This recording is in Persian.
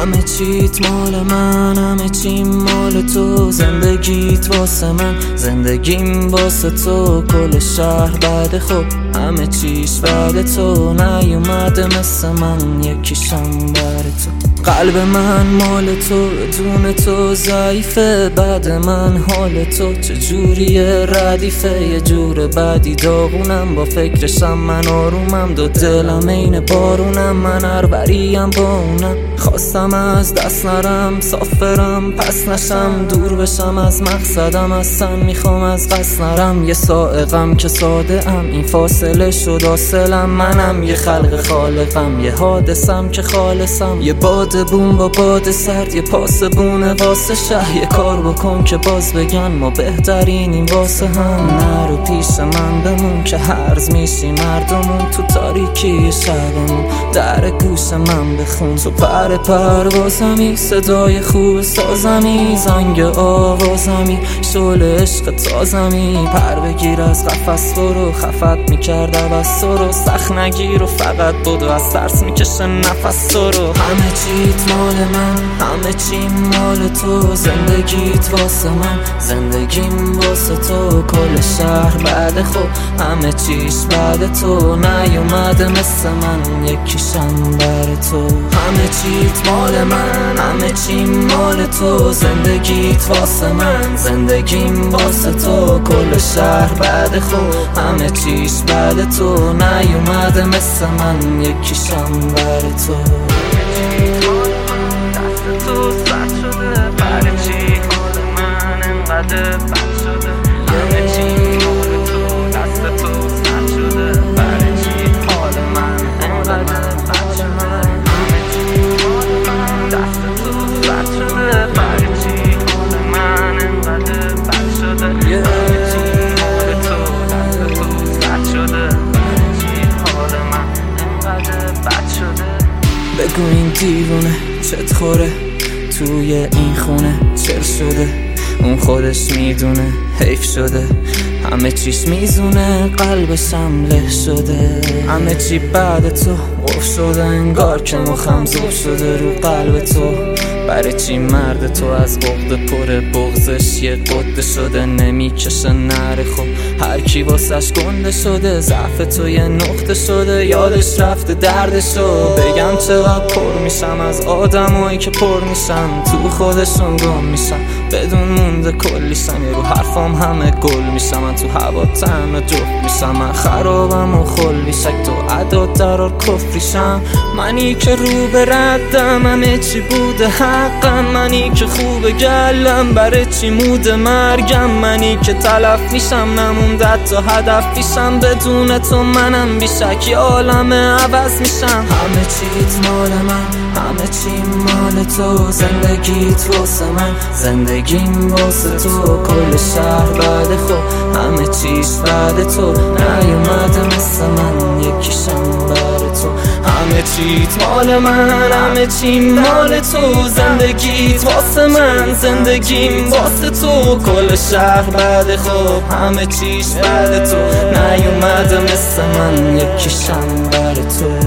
همه چیت مال من، همه چیم مال تو. زندگیت واسه من، زندگیم واسه تو. کل شهر بعد خوب، همه چیش بعد تو. نیومده مثل من یکیشم بر تو. قلب من مال تو، دون تو ضعیفه. بعد من حال تو چجوریه ردیفه. یه جور بدی داغونم، با فکرشم من آرومم. دو دلم این بارونم، من اربریم با اونم. خواستم از دست نرم، سافرم پس نشم. دور بشم از مقصدم، اصلا میخوام از قصد نرم. یه سائقم که ساده ام، این فاصله شد حاصلم. منم یه خلق خالقم، یه حادثم که خالصم. یه باد بوم با باد سرد، یه پاس بونه واسه شهر. یه کار بکن که باز بگن ما بهترینیم واسه هم. نرو پیش من بمون که هرز میشی مردمون. تو تاریکی شبمون در گوش من بخون. تو پر پروازمی، صدای خوب سازمی. زنگ آوازمی، شعل عشق تازمی. پر بگیر از قفس برو، خفت میکرد عوض رو. سخت نگیر و فقط بدو، از ترس میکشه نفس رو. همه چیت مال من، همه چیم مال تو. زندگیت واسه من، زندگیم واسه تو. کل شهر بعد خوب، همه چیش بعد تو. نیومده مثل من یکیشم بر تو. همه چیت مال من، همه چیم مال تو. زندگیت واسه من، زندگیم واسه تو. کل شهر بعد خوب، همه چیش بعد تو. نیومده مثل من یکیشم بر تو. دست تو سد شده، برای چی حال من انقدر بد شده. همه چی حال تو، دست تو سد شده. برای چی حال من انقدر بد شده. همه چی حال من، دست تو سد شده. برای چی حال من انقدر بد شده. همه چی حال تو، دست تو سد شده. برای چی حال من انقدر بد شده. بگو این دیوونه چت خوره، توی این خونه چل شده. اون خودش میدونه حیف شده. همه چیش میزونه، قلبشم له شده. همه چی بعد تو اوف شده، انگار که مخم زوب شده رو قلب تو. برای چی مرد تو از عقده پر بغزش یه قده شده. نمیکشه نره خب، هر کی واسش گنده شده. ضعف تو یه نقطه شده، یادش رفته دردشو. بگم چقدر پر میشم از آدمایی که پر میشن تو خودشون گم میشن. بدون مونده کلیشم، یه رو حرفام همه گل میشم. من تو هوا تنها جفت میشم. من خرابم و خلی شک تو عداد درار کفریشم. منی که رو به ردم، همه چی بوده حقم. منی که خوب گلم، برای چی موده مرگم. منی که تلف میشم، نمونده تا هدف پیشم. بدون تو منم بیشک یه عالم عوض میشم. همه چیت مال من، همه چی مال تو. زندگیت واسه من، زندگیم واسه تو. کل شهر بعد خوب، همه چیش بعد تو. نیومده مثل من یکیشم بر تو. همه چیت مال من، همه چی مال تو. زندگیت واسه من، زندگیم واسه تو. کل شهر بعد خوب، همه چیش بعد تو. نیومده مثل من یکیشم بر تو.